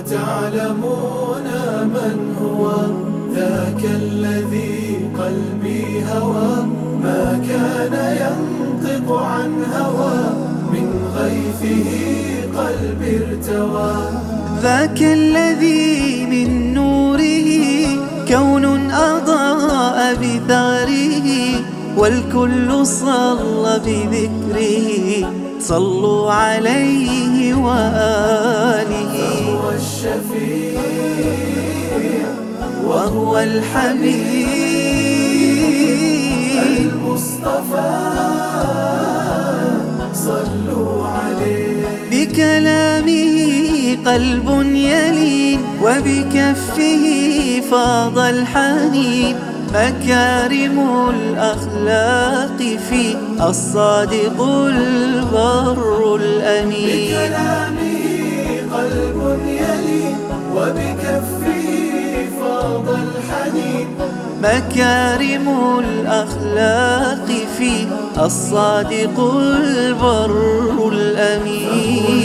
تعلمون من هو ذاك الذي قلبي هوى، ما كان ينطق عن هوى، من غيثه قلبي ارتوى. ذاك الذي من نوره كون أضاء بثغره، والكل صلى بذكره، صلوا عليه وآله. فهو الشفيع وهو الحبيب المصطفى، صلوا عليه. بكلامه قلب يلين، وبكفه فاض الحنين، مكارم الأخلاق في الصادق البر الأمين. بكلامه قلب يلين، وبكفه فاض الحنين، مكارم الأخلاق في الصادق البر الأمين. فهو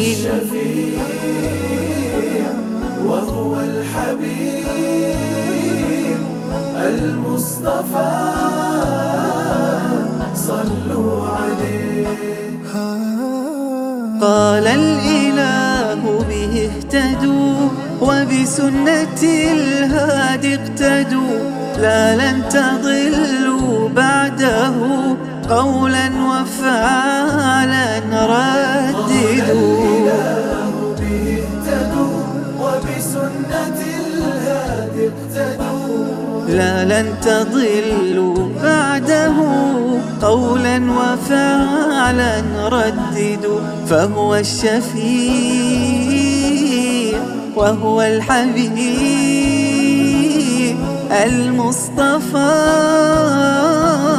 الشفيع وهو الحبيب المصطفى، صلوا عليه. قال الإله به اهتدوا، وبسنة الهادي اقتدوا، لا لن تضلوا بعده، قولا وفعلا رددوا. وبسنة الهادي اقتدوا، لا لن تضلوا بعده، قولا وفعلا رددوا. فهو الشفيع وهو الحبيب المصطفى،